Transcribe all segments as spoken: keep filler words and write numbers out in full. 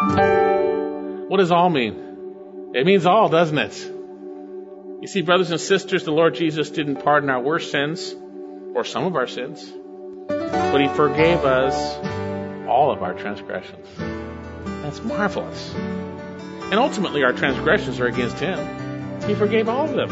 What does all mean? It means all, doesn't it? You see, brothers and sisters, the Lord Jesus didn't pardon our worst sins, or some of our sins, but He forgave us all of our transgressions. That's marvelous. And ultimately, our transgressions are against Him. He forgave all of them.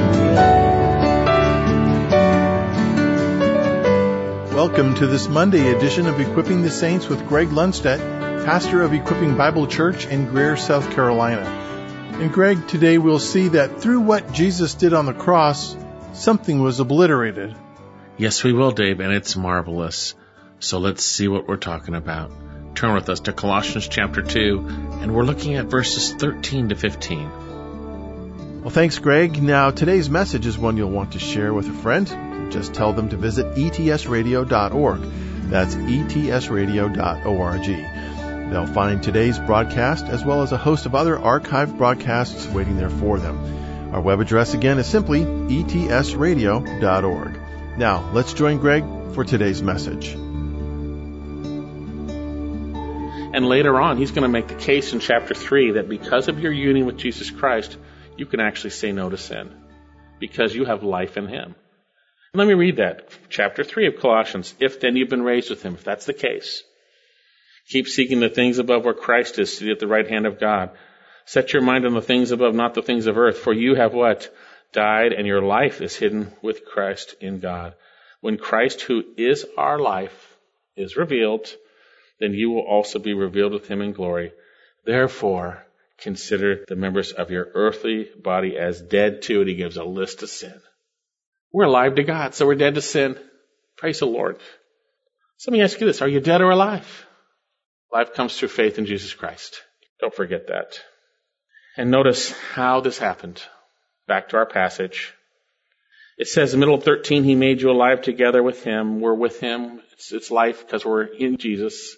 Welcome to this Monday edition of Equipping the Saints with Greg Lundstedt, pastor of Equipping Bible Church in Greer, South Carolina. And Greg, today we'll see that through what Jesus did on the cross, something was obliterated. Yes, we will, Dave, and it's marvelous. So let's see what we're talking about. Turn with us to Colossians chapter two, and we're looking at verses thirteen to fifteen. Well, thanks, Greg. Now, today's message is one you'll want to share with a friend. Just tell them to visit E T S radio dot org. That's E T S radio dot org. They'll find today's broadcast as well as a host of other archived broadcasts waiting there for them. Our web address again is simply E T S radio dot org. Now, let's join Greg for today's message. And later on, he's going to make the case in chapter three that because of your union with Jesus Christ, you can actually say no to sin because you have life in Him. Let me read that. Chapter three of Colossians. If then you've been raised with Him, if that's the case, keep seeking the things above where Christ is, seated at the right hand of God. Set your mind on the things above, not the things of earth. For you have what? Died, and your life is hidden with Christ in God. When Christ, who is our life, is revealed, then you will also be revealed with Him in glory. Therefore, consider the members of your earthly body as dead to it. He gives a list of sin. We're alive to God, so we're dead to sin. Praise the Lord. So let me ask you this. Are you dead or alive? Life comes through faith in Jesus Christ. Don't forget that. And notice how this happened. Back to our passage. It says in the middle of thirteen, He made you alive together with Him. We're with Him. It's, it's life because we're in Jesus.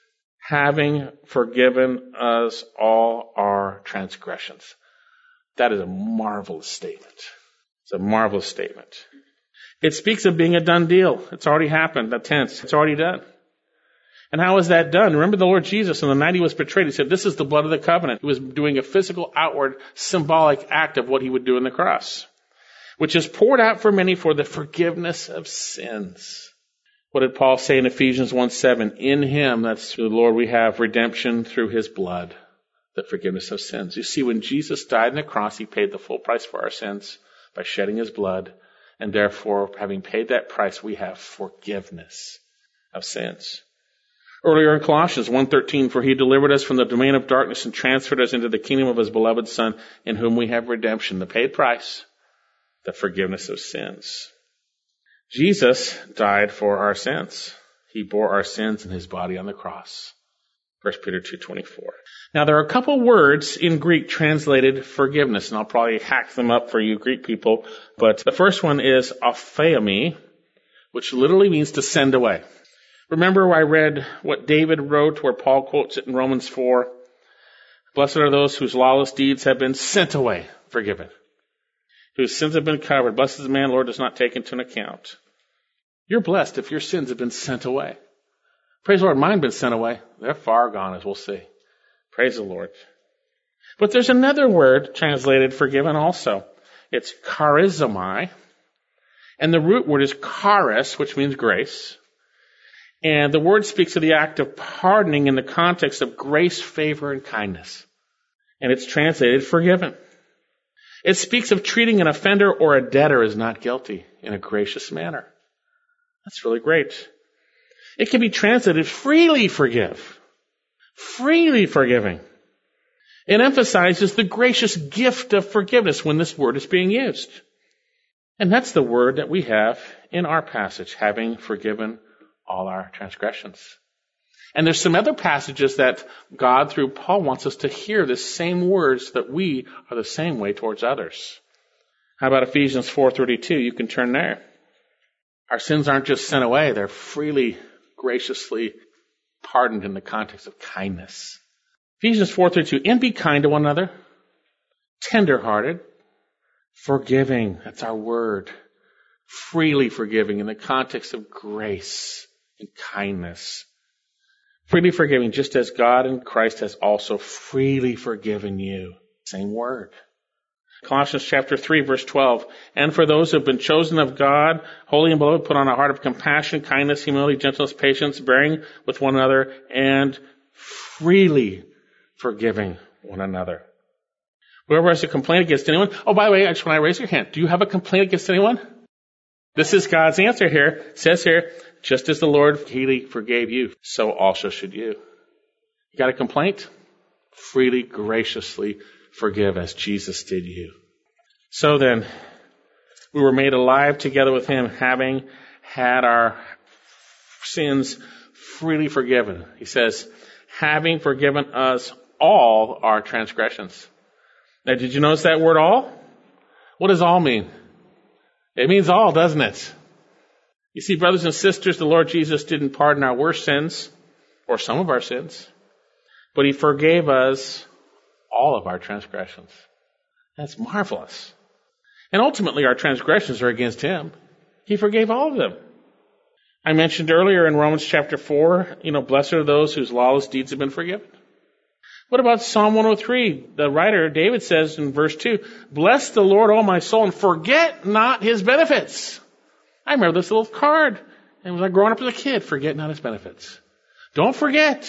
Having forgiven us all our transgressions. That is a marvelous statement. It's a marvelous statement. It speaks of being a done deal. It's already happened, that tense. It's already done. And how is that done? Remember the Lord Jesus, on the night He was betrayed, He said, this is the blood of the covenant. He was doing a physical, outward, symbolic act of what He would do on the cross, which is poured out for many for the forgiveness of sins. What did Paul say in Ephesians one seven? In Him, that's through the Lord, we have redemption through His blood, the forgiveness of sins. You see, when Jesus died on the cross, He paid the full price for our sins by shedding His blood. And therefore, having paid that price, we have forgiveness of sins. Earlier in Colossians one thirteen, for He delivered us from the domain of darkness and transferred us into the kingdom of His beloved Son, in whom we have redemption, the paid price, the forgiveness of sins. Jesus died for our sins. He bore our sins in His body on the cross. First Peter two twenty-four. Now there are a couple words in Greek translated forgiveness, and I'll probably hack them up for you Greek people, but the first one is aphiemi, which literally means to send away. Remember I read what David wrote where Paul quotes it in Romans four. Blessed are those whose lawless deeds have been sent away, forgiven. Whose sins have been covered. Blessed is the man the Lord does not take into account. You're blessed if your sins have been sent away. Praise the Lord, mine have been sent away. They're far gone, as we'll see. Praise the Lord. But there's another word translated forgiven also. It's charizomai. And the root word is charis, which means grace. And the word speaks of the act of pardoning in the context of grace, favor, and kindness. And it's translated forgiven. It speaks of treating an offender or a debtor as not guilty in a gracious manner. That's really great. It can be translated freely forgive. Freely forgiving. It emphasizes the gracious gift of forgiveness when this word is being used. And that's the word that we have in our passage, having forgiven all our transgressions. And there's some other passages that God, through Paul, wants us to hear the same words that we are the same way towards others. How about Ephesians four thirty-two? You can turn there. Our sins aren't just sent away. They're freely, graciously pardoned in the context of kindness. Ephesians four thirty-two. And be kind to one another, tender-hearted, forgiving. That's our word. Freely forgiving in the context of grace and kindness. Freely forgiving, just as God in Christ has also freely forgiven you. Same word. Colossians chapter three, verse twelve. And for those who have been chosen of God, holy and beloved, put on a heart of compassion, kindness, humility, gentleness, patience, bearing with one another, and freely forgiving one another. Whoever has a complaint against anyone. Oh, by the way, I just want to raise your hand. Do you have a complaint against anyone? This is God's answer here. It says here, just as the Lord freely forgave you, so also should you. You got a complaint? Freely, graciously forgive as Jesus did you. So then, we were made alive together with him, having had our sins freely forgiven. He says, having forgiven us all our transgressions. Now, did you notice that word all? What does all mean? It means all, doesn't it? You see, brothers and sisters, the Lord Jesus didn't pardon our worst sins, or some of our sins, but he forgave us all of our transgressions. That's marvelous. And ultimately, our transgressions are against him. He forgave all of them. I mentioned earlier in Romans chapter four, you know, blessed are those whose lawless deeds have been forgiven. What about Psalm one oh three? The writer, David, says in verse two, bless the Lord, O my soul, and forget not his benefits. I remember this little card. And when I was growing up as a kid, forget not his benefits. Don't forget.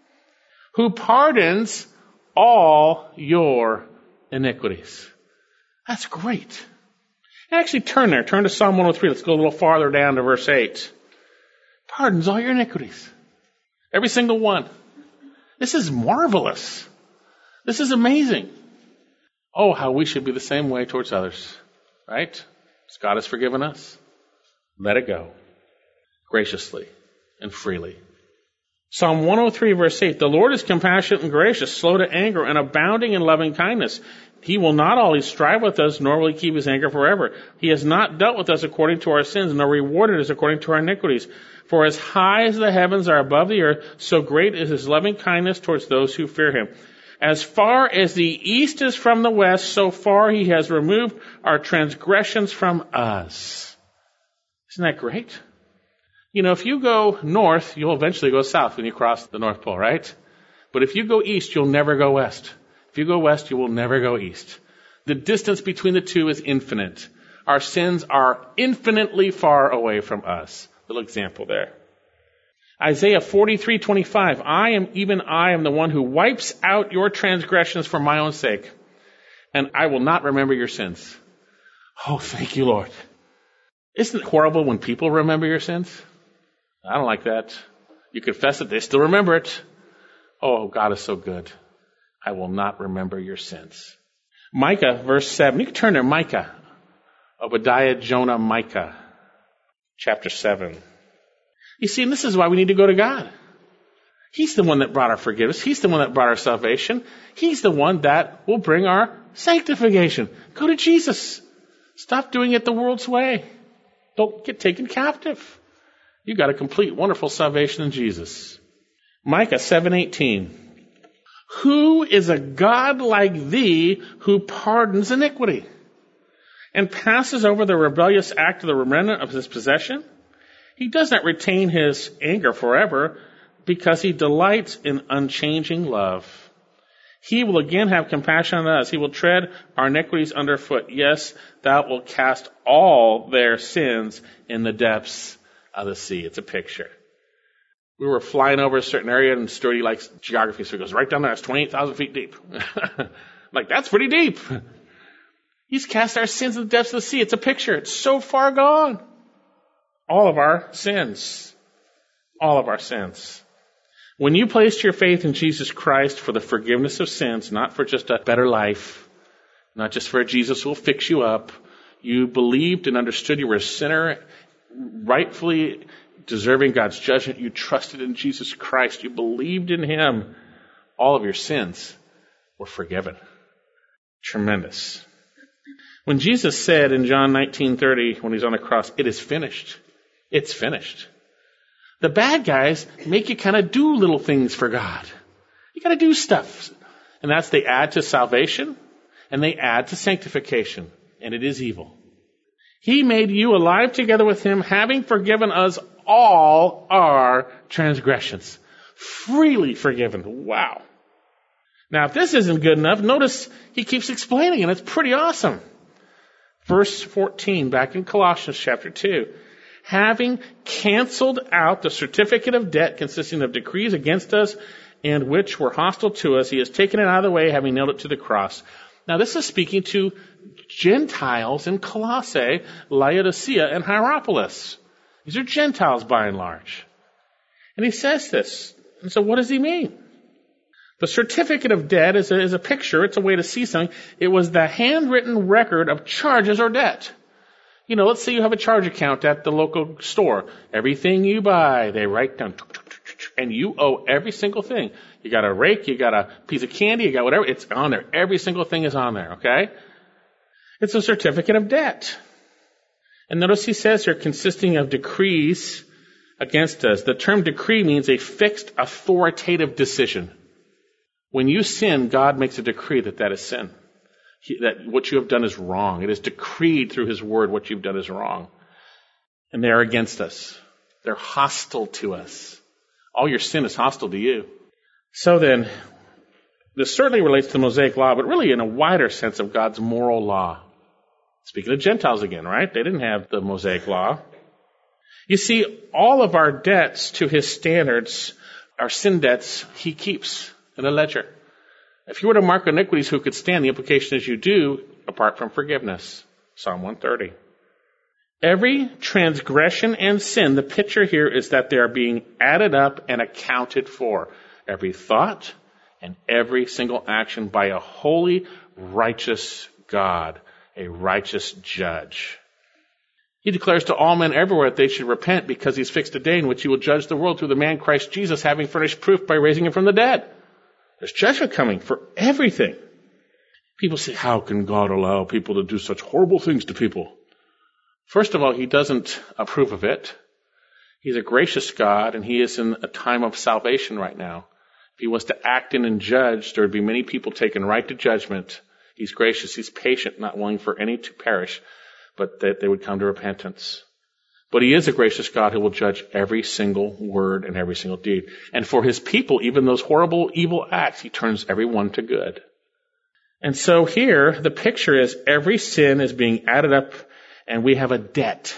Who pardons all your iniquities. That's great. Actually, turn there. Turn to Psalm one oh three. Let's go a little farther down to verse eight. Pardons all your iniquities. Every single one. This is marvelous. This is amazing. Oh, how we should be the same way towards others. Right? As God has forgiven us. Let it go. Graciously and freely. Psalm one oh three, verse eight. The Lord is compassionate and gracious, slow to anger, and abounding in loving kindness. He will not always strive with us, nor will he keep his anger forever. He has not dealt with us according to our sins, nor rewarded us according to our iniquities. For as high as the heavens are above the earth, so great is his loving kindness towards those who fear him. As far as the east is from the west, so far he has removed our transgressions from us. Isn't that great? You know, if you go north, you'll eventually go south when you cross the North Pole, right? But if you go east, you'll never go west. If you go west, you will never go east. The distance between the two is infinite. Our sins are infinitely far away from us. Little example there. Isaiah forty-three twenty-five. I am, even I am the one who wipes out your transgressions for my own sake, and I will not remember your sins. Oh, thank you, Lord. Isn't it horrible when people remember your sins? I don't like that. You confess it, they still remember it. Oh, God is so good. I will not remember your sins. Micah, verse seven. You can turn there, Micah. Obadiah, Jonah, Micah. Chapter seven. You see, and this is why we need to go to God. He's the one that brought our forgiveness. He's the one that brought our salvation. He's the one that will bring our sanctification. Go to Jesus. Stop doing it the world's way. Don't get taken captive. You got a complete, wonderful salvation in Jesus. Micah seven eighteen. Who is a God like thee who pardons iniquity and passes over the rebellious act of the remnant of his possession? He does not retain his anger forever because he delights in unchanging love. He will again have compassion on us. He will tread our iniquities underfoot. Yes, thou wilt cast all their sins in the depths of the sea. It's a picture. We were flying over a certain area, and Sturdy likes geography, so he goes right down there. It's twenty-eight thousand feet deep. Like, that's pretty deep. He's cast our sins in the depths of the sea. It's a picture. It's so far gone. All of our sins. All of our sins. When you placed your faith in Jesus Christ for the forgiveness of sins, not for just a better life, not just for a Jesus who will fix you up, you believed and understood you were a sinner, rightfully deserving God's judgment. You trusted in Jesus Christ. You believed in him. All of your sins were forgiven. Tremendous. When Jesus said in John nineteen thirty, when he's on the cross, it is finished. It's finished. The bad guys make you kind of do little things for God. You got to do stuff. And that's they add to salvation and they add to sanctification. And it is evil. He made you alive together with him, having forgiven us all our transgressions. freely forgiven. Wow. Now, if this isn't good enough, notice he keeps explaining, and it's pretty awesome. Verse fourteen, back in Colossians chapter two. Having canceled out the certificate of debt consisting of decrees against us and which were hostile to us, he has taken it out of the way, having nailed it to the cross. Now, this is speaking to Gentiles in Colossae, Laodicea, and Hierapolis. These are Gentiles by and large. And he says this. And so what does he mean? The certificate of debt is a, is a picture. It's a way to see something. It was the handwritten record of charges or debt. You know, let's say you have a charge account at the local store. Everything you buy, they write down, and you owe every single thing. You got a rake, you got a piece of candy, you got whatever. It's on there. Every single thing is on there, okay? It's a certificate of debt. And notice he says here, consisting of decrees against us. The term decree means a fixed authoritative decision. When you sin, God makes a decree that that is sin. He, that what you have done is wrong. It is decreed through his word what you've done is wrong. And they are against us. They're hostile to us. All your sin is hostile to you. So then, this certainly relates to the Mosaic law, but really in a wider sense of God's moral law. Speaking of Gentiles again, right? They didn't have the Mosaic law. You see, all of our debts to his standards, our sin debts, he keeps in a ledger. If you were to mark iniquities, who could stand? The implication is you do, apart from forgiveness. Psalm one thirty. Every transgression and sin, the picture here is that they are being added up and accounted for. Every thought and every single action by a holy, righteous God, a righteous judge. He declares to all men everywhere that they should repent because he's fixed a day in which he will judge the world through the man Christ Jesus, having furnished proof by raising him from the dead. There's judgment coming for everything. People say, how can God allow people to do such horrible things to people? First of all, he doesn't approve of it. He's a gracious God, and he is in a time of salvation right now. If he was to act in and judge, there would be many people taken right to judgment. He's gracious. He's patient, not willing for any to perish, but that they would come to repentance. But he is a gracious God who will judge every single word and every single deed. And for his people, even those horrible, evil acts, he turns every one to good. And so here, the picture is every sin is being added up, and we have a debt.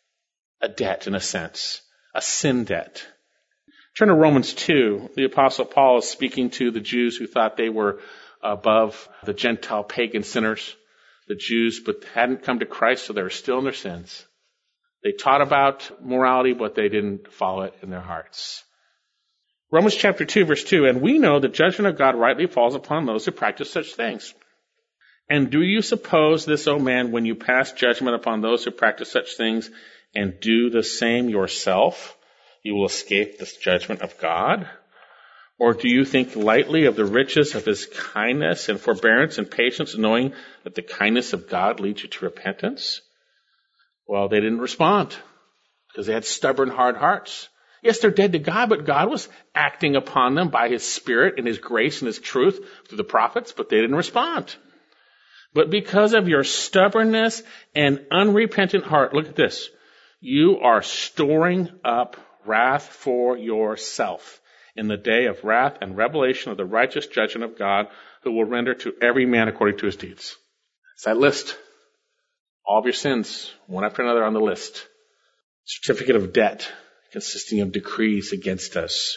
A debt, in a sense. A sin debt. Turn to Romans two. The Apostle Paul is speaking to the Jews who thought they were above the Gentile pagan sinners. The Jews, but hadn't come to Christ, so they were still in their sins. They taught about morality, but they didn't follow it in their hearts. Romans chapter two, verse two, and we know the judgment of God rightly falls upon those who practice such things. And do you suppose this, O man, when you pass judgment upon those who practice such things and do the same yourself, you will escape this judgment of God? Or do you think lightly of the riches of his kindness and forbearance and patience, knowing that the kindness of God leads you to repentance? Well, they didn't respond because they had stubborn, hard hearts. Yes, they're dead to God, but God was acting upon them by his Spirit and his grace and his truth through the prophets, but they didn't respond. But because of your stubbornness and unrepentant heart, look at this. You are storing up wrath for yourself in the day of wrath and revelation of the righteous judgment of God, who will render to every man according to his deeds. It's that list. All of your sins, one after another on the list. Certificate of debt consisting of decrees against us.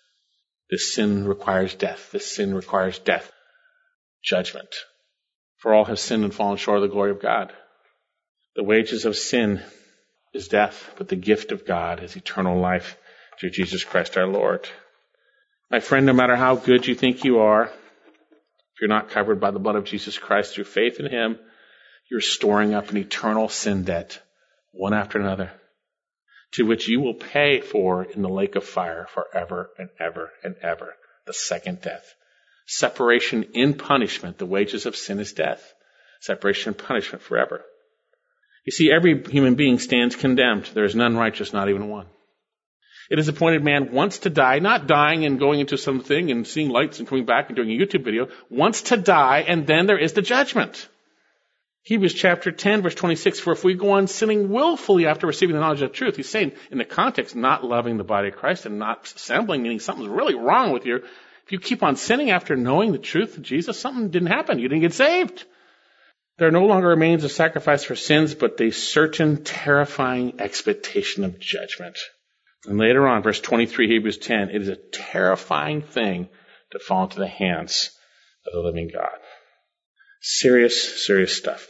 This sin requires death. This sin requires death. Judgment. For all have sinned and fallen short of the glory of God. The wages of sin is death, but the gift of God is eternal life through Jesus Christ our Lord. My friend, no matter how good you think you are, if you're not covered by the blood of Jesus Christ through faith in him, you're storing up an eternal sin debt, one after another, to which you will pay for in the lake of fire forever and ever and ever, the second death. Separation in punishment. The wages of sin is death. Separation and punishment forever. You see, every human being stands condemned. There is none righteous, not even one. It is appointed man wants to die, not dying and going into something and seeing lights and coming back and doing a YouTube video, wants to die, and then there is the judgment. Hebrews chapter ten, verse twenty-six, for if we go on sinning willfully after receiving the knowledge of the truth, he's saying in the context, not loving the body of Christ and not assembling, meaning something's really wrong with you. If you keep on sinning after knowing the truth of Jesus, something didn't happen. You didn't get saved. There no longer remains a sacrifice for sins, but a certain terrifying expectation of judgment. And later on, verse twenty-three, Hebrews ten, it is a terrifying thing to fall into the hands of the living God. Serious, serious stuff.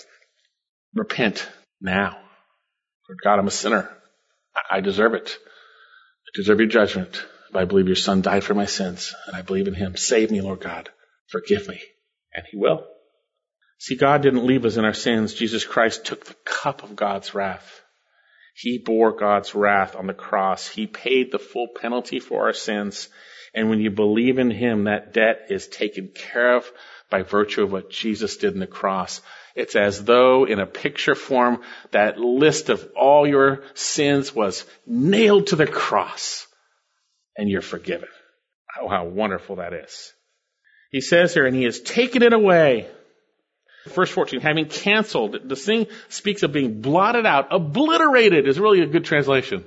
Repent now. Lord God, I'm a sinner. I deserve it. I deserve your judgment. But I believe your Son died for my sins, and I believe in him. Save me, Lord God. Forgive me. And he will. See, God didn't leave us in our sins. Jesus Christ took the cup of God's wrath. He bore God's wrath on the cross. He paid the full penalty for our sins. And when you believe in him, that debt is taken care of by virtue of what Jesus did on the cross. It's as though in a picture form, that list of all your sins was nailed to the cross and you're forgiven. Oh, how wonderful that is. He says here, and he has taken it away. Verse fourteen, having canceled, the thing speaks of being blotted out. Obliterated is really a good translation.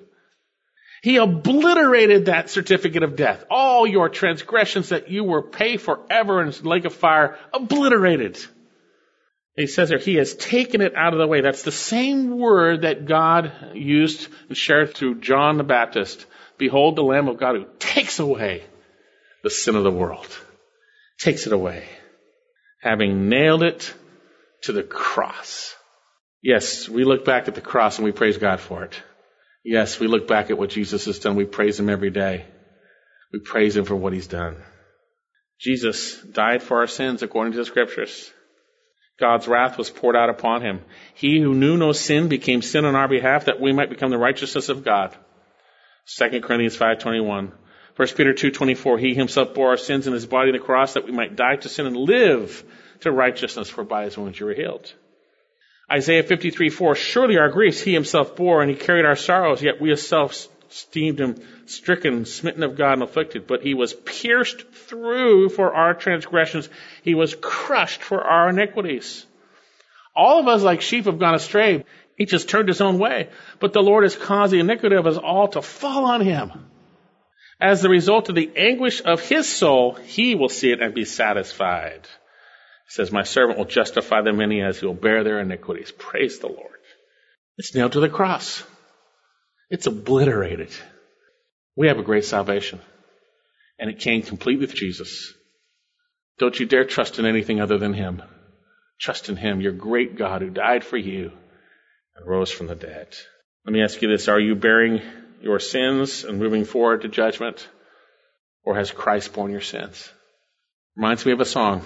He obliterated that certificate of death. All your transgressions that you were paid forever in the lake of fire, obliterated. He says there, he has taken it out of the way. That's the same word that God used and shared through John the Baptist. Behold the Lamb of God who takes away the sin of the world. Takes it away. Having nailed it to the cross. Yes, we look back at the cross and we praise God for it. Yes, we look back at what Jesus has done. We praise him every day. We praise him for what he's done. Jesus died for our sins according to the scriptures. God's wrath was poured out upon him. He who knew no sin became sin on our behalf that we might become the righteousness of God. Second Corinthians five twenty-one. First Peter two twenty-four. He himself bore our sins in his body on the cross that we might die to sin and live to righteousness, for by his wounds you were healed. Isaiah fifty-three four, surely our griefs he himself bore, and he carried our sorrows, yet we ourselves esteemed him stricken, smitten of God, and afflicted. But he was pierced through for our transgressions. He was crushed for our iniquities. All of us like sheep have gone astray. Each has turned his own way. But the Lord has caused the iniquity of us all to fall on him. As the result of the anguish of his soul, he will see it and be satisfied. He says, my servant will justify the many as he will bear their iniquities. Praise the Lord. It's nailed to the cross. It's obliterated. We have a great salvation. And it came complete with Jesus. Don't you dare trust in anything other than him. Trust in him, your great God who died for you and rose from the dead. Let me ask you this. Are you bearing your sins and moving forward to judgment? Or has Christ borne your sins? Reminds me of a song.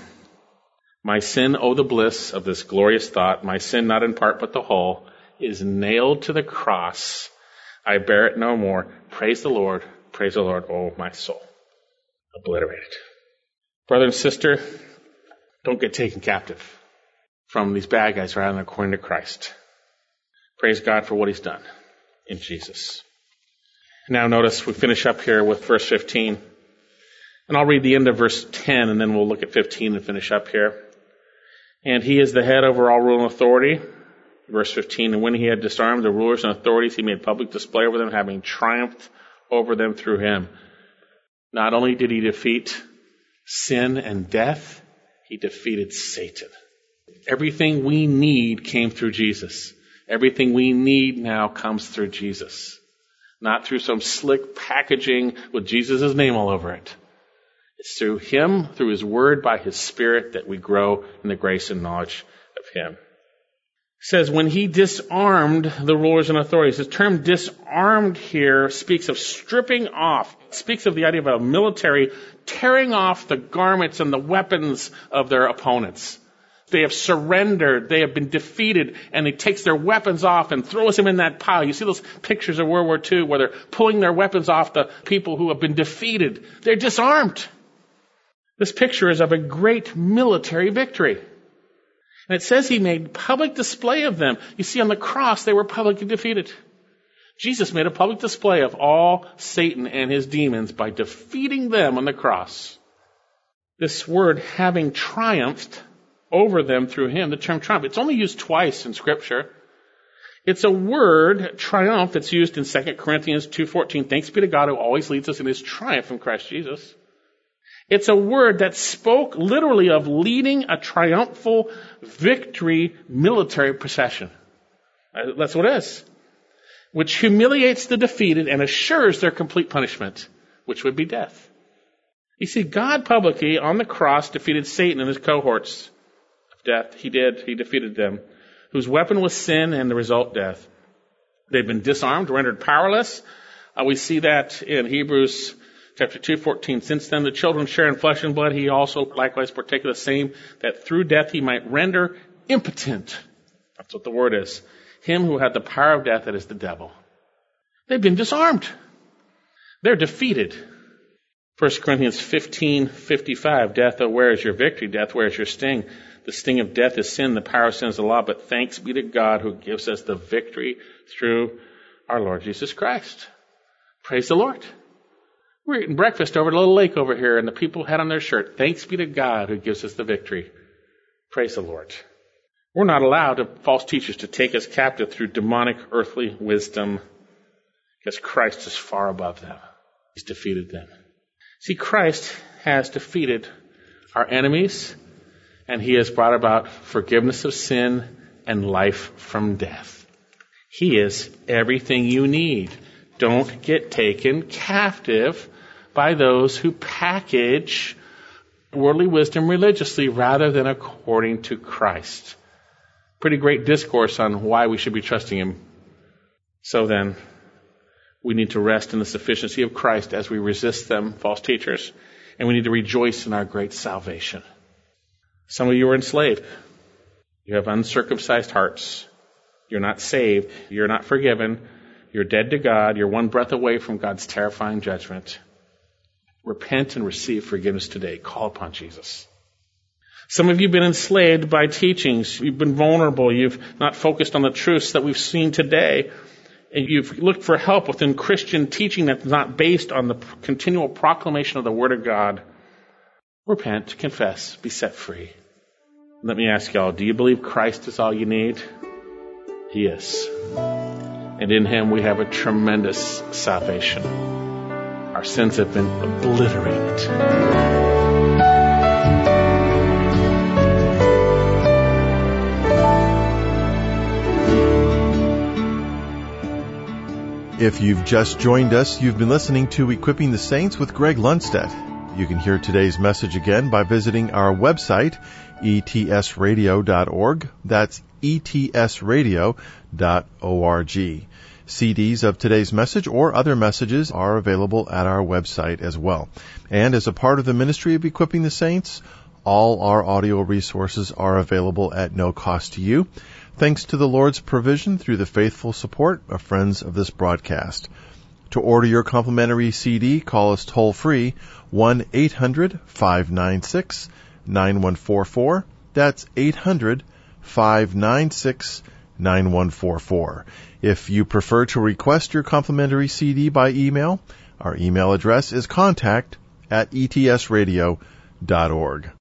My sin, oh the bliss of this glorious thought, my sin not in part but the whole, is nailed to the cross. I bear it no more. Praise the Lord, praise the Lord, oh my soul. Obliterated. Brother and sister, don't get taken captive from these bad guys rather than according to Christ. Praise God for what he's done in Jesus. Now notice we finish up here with verse fifteen. And I'll read the end of verse ten and then we'll look at fifteen and finish up here. And he is the head over all rule and authority. Verse fifteen, and when he had disarmed the rulers and authorities, he made public display over them, having triumphed over them through him. Not only did he defeat sin and death, he defeated Satan. Everything we need came through Jesus. Everything we need now comes through Jesus. Not through some slick packaging with Jesus' name all over it. It's through him, through his word, by his spirit, that we grow in the grace and knowledge of him. It says, when he disarmed the rulers and authorities. The term disarmed here speaks of stripping off. It speaks of the idea of a military tearing off the garments and the weapons of their opponents. They have surrendered. They have been defeated. And he takes their weapons off and throws them in that pile. You see those pictures of World War Two where they're pulling their weapons off the people who have been defeated. They're disarmed. This picture is of a great military victory. And it says he made public display of them. You see, on the cross, they were publicly defeated. Jesus made a public display of all Satan and his demons by defeating them on the cross. This word, having triumphed, over them through him. The term triumph, it's only used twice in Scripture. It's a word, triumph, that's used in Second Corinthians two fourteen. Thanks be to God who always leads us in his triumph in Christ Jesus. It's a word that spoke literally of leading a triumphal victory military procession. That's what it is. Which humiliates the defeated and assures their complete punishment, which would be death. You see, God publicly on the cross defeated Satan and his cohorts of death. He did. He defeated them. Whose weapon was sin and the result death. They've been disarmed, rendered powerless. Uh, we see that in Hebrews chapter two fourteen. Since then the children share in flesh and blood. He also likewise partake of the same, that through death he might render impotent. That's what the word is. Him who had the power of death, that is the devil. They've been disarmed. They're defeated. First Corinthians fifteen fifty-five. Death, oh, where is your victory? Death, where is your sting? The sting of death is sin. The power of sin is the law. But thanks be to God who gives us the victory through our Lord Jesus Christ. Praise the Lord. We're eating breakfast over at a little lake over here, and the people had on their shirt, thanks be to God who gives us the victory. Praise the Lord. We're not allowed to false teachers to take us captive through demonic earthly wisdom, because Christ is far above them. He's defeated them. See, Christ has defeated our enemies, and he has brought about forgiveness of sin and life from death. He is everything you need. Don't get taken captive by those who package worldly wisdom religiously rather than according to Christ. Pretty great discourse on why we should be trusting him. So then, we need to rest in the sufficiency of Christ as we resist them, false teachers, and we need to rejoice in our great salvation. Some of you are enslaved. You have uncircumcised hearts. You're not saved. You're not forgiven. You're dead to God. You're one breath away from God's terrifying judgment. Repent and receive forgiveness today. Call upon Jesus. Some of you have been enslaved by teachings. You've been vulnerable. You've not focused on the truths that we've seen today. And you've looked for help within Christian teaching that's not based on the continual proclamation of the Word of God. Repent, confess, be set free. Let me ask y'all, do you believe Christ is all you need? He is. And in him we have a tremendous salvation. Our sins have been obliterated. If you've just joined us, you've been listening to Equipping the Saints with Greg Lundstedt. You can hear today's message again by visiting our website, e t s radio dot org. That's e t s radio dot org. C Ds of today's message or other messages are available at our website as well. And as a part of the ministry of Equipping the Saints, all our audio resources are available at no cost to you, thanks to the Lord's provision through the faithful support of friends of this broadcast. To order your complimentary C D, call us toll-free, one eight hundred five nine six nine one four four. That's eight hundred five nine six nine one four four. If you prefer to request your complimentary C D by email, our email address is contact at e t s radio dot org.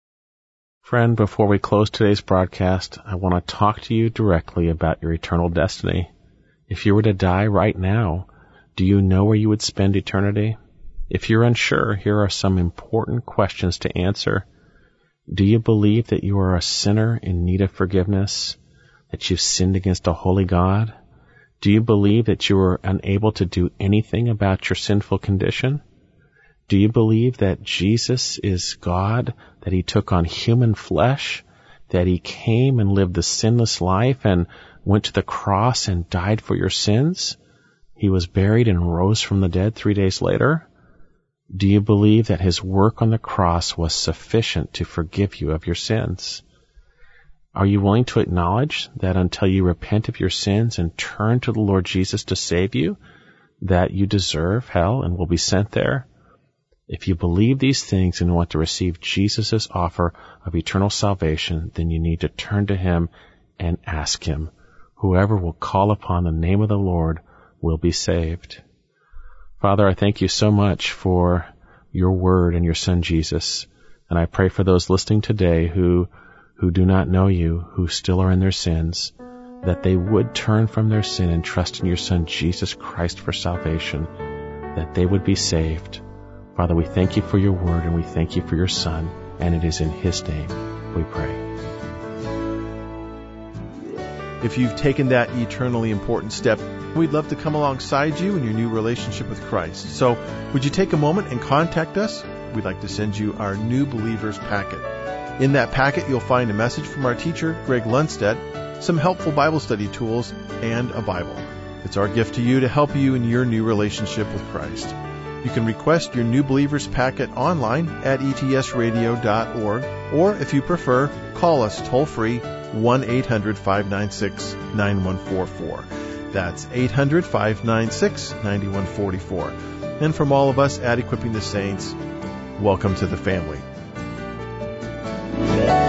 Friend, before we close today's broadcast, I want to talk to you directly about your eternal destiny. If you were to die right now, do you know where you would spend eternity? If you're unsure, here are some important questions to answer. Do you believe that you are a sinner in need of forgiveness? That you've sinned against a holy God? Do you believe that you are unable to do anything about your sinful condition? Do you believe that Jesus is God, that he took on human flesh, that he came and lived the sinless life and went to the cross and died for your sins? He was buried and rose from the dead three days later? Do you believe that his work on the cross was sufficient to forgive you of your sins? Are you willing to acknowledge that until you repent of your sins and turn to the Lord Jesus to save you, that you deserve hell and will be sent there? If you believe these things and want to receive Jesus' offer of eternal salvation, then you need to turn to him and ask him. Whoever will call upon the name of the Lord will be saved. Father, I thank you so much for your word and your son Jesus. And I pray for those listening today who who do not know you, who still are in their sins, that they would turn from their sin and trust in your Son, Jesus Christ, for salvation, that they would be saved. Father, we thank you for your word, and we thank you for your Son, and it is in his name we pray. If you've taken that eternally important step, we'd love to come alongside you in your new relationship with Christ. So would you take a moment and contact us? We'd like to send you our New Believers packet. In that packet, you'll find a message from our teacher, Greg Lundstedt, some helpful Bible study tools, and a Bible. It's our gift to you to help you in your new relationship with Christ. You can request your New Believers packet online at E T S radio dot org, or if you prefer, call us toll-free one eight hundred five nine six nine one four four. That's eight hundred five nine six nine one four four. And from all of us at Equipping the Saints, welcome to the family.